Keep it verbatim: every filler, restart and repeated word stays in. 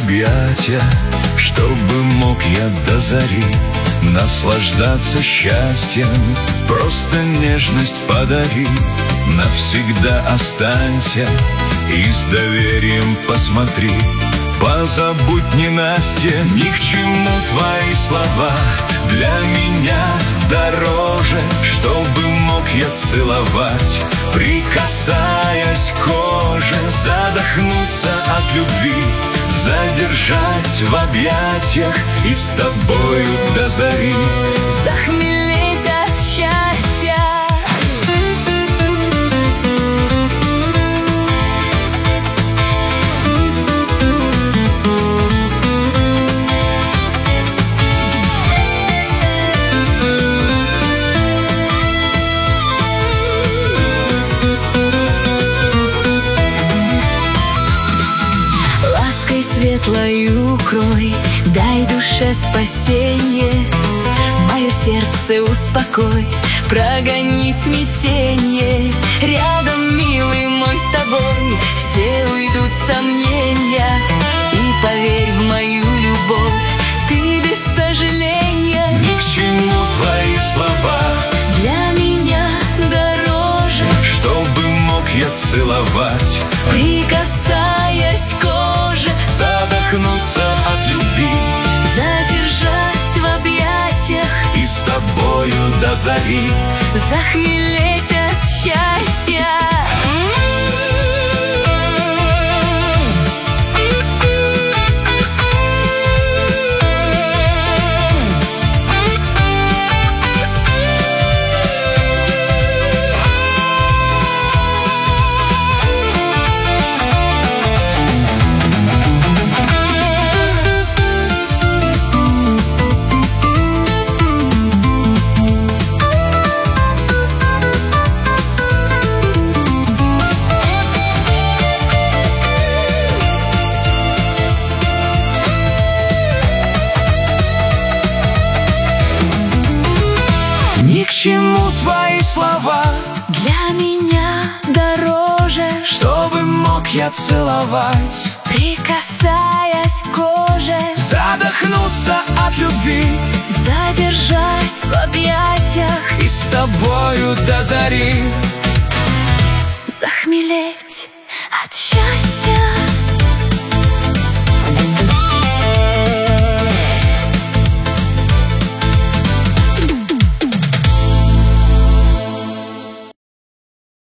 объятия, чтобы мог я до зари наслаждаться счастьем. Просто нежность подари, навсегда останься и с доверием посмотри. Позабудь ненастье, ни к чему твои слова, для меня дороже, чтобы мог я целовать, прикасаясь к коже, задохнуться от любви, задержать в объятиях и с тобою до зари захмелеть от счастья. Светлой укрой, дай душе спасенье, мое сердце успокой, прогони смятенье. Рядом, милый мой, с тобой все уйдут сомнения, и поверь в мою любовь, ты без сожаления. Ни к чему твои слова, для меня дороже, чтобы мог я целовать, прикасаясь к коже, задохнуться от любви, задержать в объятиях и с тобою до зари захмелеть от счастья. Ни к чему твои слова, для меня дороже, чтобы мог я целовать, прикасаясь к коже, задохнуться от любви, задержать в объятиях и с тобою до зари захмелеть от счастья.